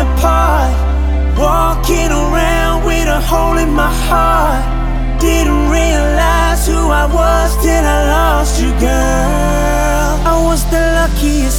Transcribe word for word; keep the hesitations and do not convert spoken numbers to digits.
apart, walking around with a hole in my heart. Didn't realize who I was till I lost you, girl. I was the luckiest